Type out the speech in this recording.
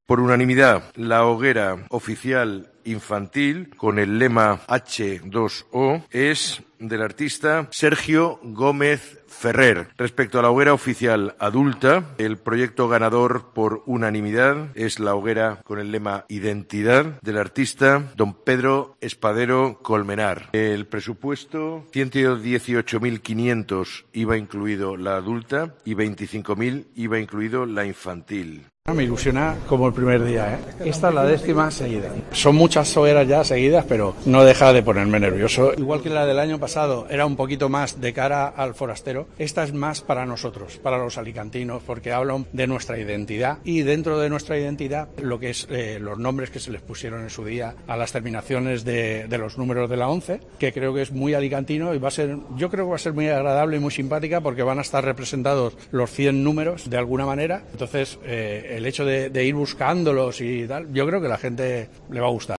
Por unanimidad, la hoguera oficial infantil con el lema H2O es del artista Sergio Gómez Ferrer. Respecto a la hoguera oficial adulta, el proyecto ganador por unanimidad es la hoguera con el lema Identidad del artista don Pedro Espadero Colmenar. El presupuesto, 118.500 iba incluido la adulta y 25.000 iba incluido la infantil. Me ilusiona como el primer día, ¿eh? Esta es la 10ª seguida. Son muchas hogueras ya seguidas, pero no deja de ponerme nervioso. Igual que la del año pasado era un poquito más de cara al forastero, esta es más para nosotros, para los alicantinos, porque hablan de nuestra identidad y dentro de nuestra identidad lo que es los nombres que se les pusieron en su día a las terminaciones de los números de la 11, que creo que es muy alicantino y yo creo que va a ser muy agradable y muy simpática porque van a estar representados los 100 números de alguna manera. Entonces, el hecho de ir buscándolos y tal, yo creo que a la gente le va a gustar.